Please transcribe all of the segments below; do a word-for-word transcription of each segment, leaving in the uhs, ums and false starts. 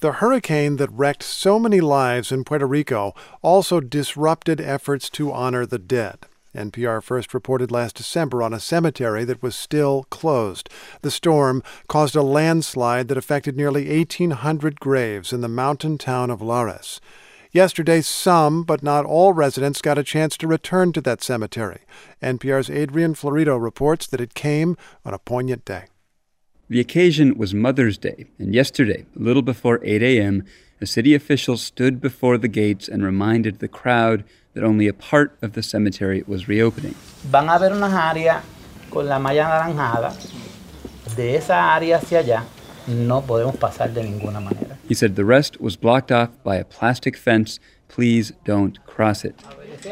The hurricane that wrecked so many lives in Puerto Rico also disrupted efforts to honor the dead. N P R first reported last December on a cemetery that was still closed. The storm caused a landslide that affected nearly eighteen hundred graves in the mountain town of Lares. Yesterday, some, but not all residents got a chance to return to that cemetery. N P R's Adrian Florido reports that it came on a poignant day. The occasion was Mother's Day, and yesterday, a little before eight a.m., a city official stood before the gates and reminded the crowd that only a part of the cemetery was reopening. Van a ver unas áreas con la malla anaranjada. De esa área hacia allá no podemos pasar de ninguna manera. He said the rest was blocked off by a plastic fence. Please don't cross it.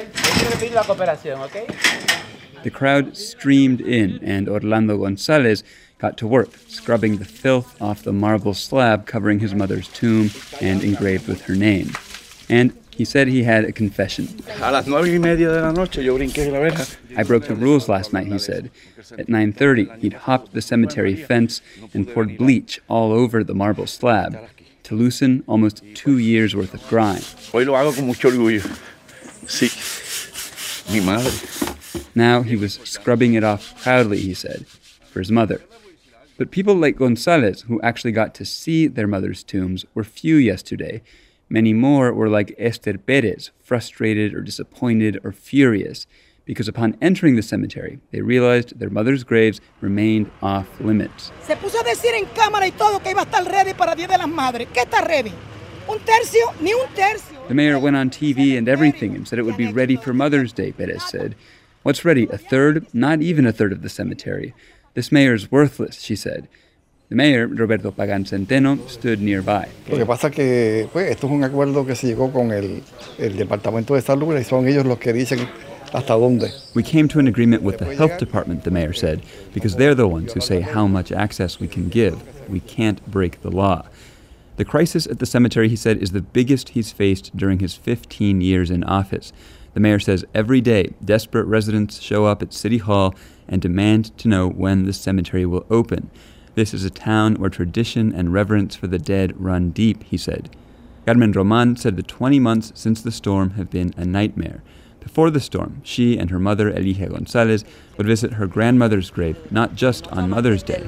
The crowd streamed in, and Orlando Gonzalez got to work, scrubbing the filth off the marble slab covering his mother's tomb and engraved with her name. And he said he had a confession. I broke the rules last night, he said. At nine thirty, he'd hopped the cemetery fence and poured bleach all over the marble slab to loosen almost two years' worth of grime. Now he was scrubbing it off proudly, he said, for his mother. But people like Gonzalez, who actually got to see their mother's tombs, were few yesterday. Many more were like Esther Perez, frustrated or disappointed or furious, because upon entering the cemetery, they realized their mother's graves remained off limits. Se puso a decir en cámara y todo que iba a estar ready para Día de las Madres. ¿Qué está ready? Un tercio, ni un tercio. The mayor went on T V and everything and said it would be ready for Mother's Day, Perez said. What's ready? A third? Not even a third of the cemetery. This mayor's worthless, she said. The mayor, Roberto Pagan Centeno, stood nearby. Lo que pasa que pues esto es un acuerdo que se llegó con el, el Departamento de Salud y son ellos los que dicen hasta dónde. We came to an agreement with the health department, the mayor said, because they're the ones who say how much access we can give. We can't break the law. The crisis at the cemetery, he said, is the biggest he's faced during his fifteen years in office. The mayor says every day, desperate residents show up at City Hall and demand to know when the cemetery will open. This is a town where tradition and reverence for the dead run deep, he said. Carmen Roman said the twenty months since the storm have been a nightmare. Before the storm, she and her mother, Eligia Gonzalez, would visit her grandmother's grave, not just on Mother's Day.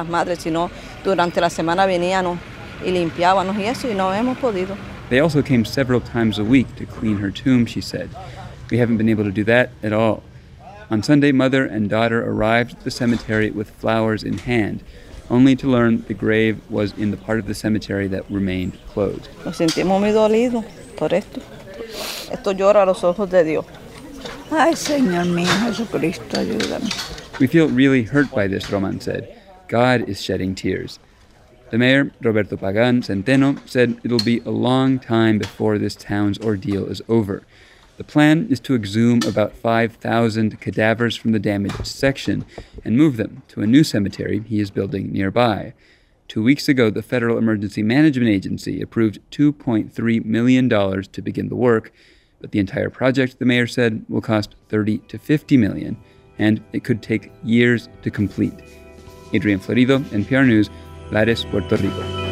They also came several times a week to clean her tomb, she said. We haven't been able to do that at all. On Sunday, mother and daughter arrived at the cemetery with flowers in hand, only to learn the grave was in the part of the cemetery that remained closed. Nos sentimos muy dolidos por esto. Esto llora a los ojos de Dios. Ay, Señor mío, Jesucristo, ayúdame. We feel really hurt by this, Roman said. God is shedding tears. The mayor, Roberto Pagan Centeno, said it'll be a long time before this town's ordeal is over. The plan is to exhume about five thousand cadavers from the damaged section and move them to a new cemetery he is building nearby. Two weeks ago, the Federal Emergency Management Agency approved two point three million dollars to begin the work, but the entire project, the mayor said, will cost thirty to fifty million dollars, and it could take years to complete. Adrian Florido, N P R News, Lares, Puerto Rico.